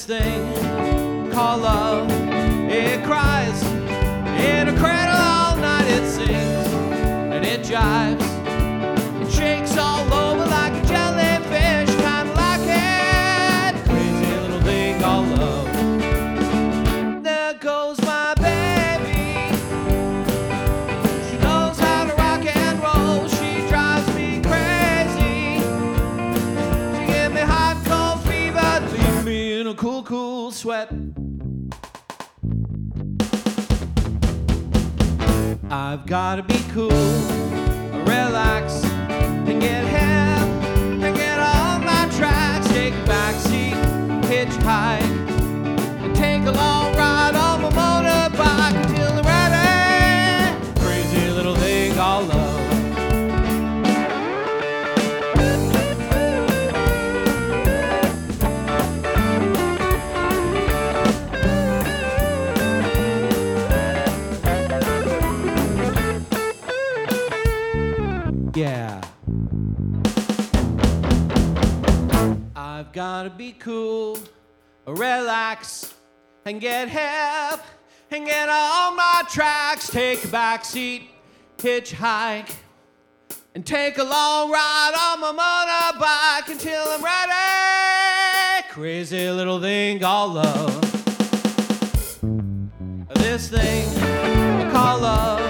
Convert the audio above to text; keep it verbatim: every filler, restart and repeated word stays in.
this thing called love. It cries in a cradle all night, it sings and it jives. It shakes all over like a jellyfish, kinda like it. Crazy little thing called love. There goes my baby. She knows how to rock and roll. She drives me crazy. She give me hot cold fever, leave me in a cool, cool sweat. I've gotta be cool, relax, and get hip, and get on my tracks. Take a backseat, hitchhike, and take a long ride on my motorbike until I'm ready. Crazy little thing called love. Yeah. I've gotta be cool, relax, and get hip, and get on my tracks. Take a backseat, hitchhike, and take a long ride on my motorbike until I'm ready. Crazy little thing called love. This thing called love.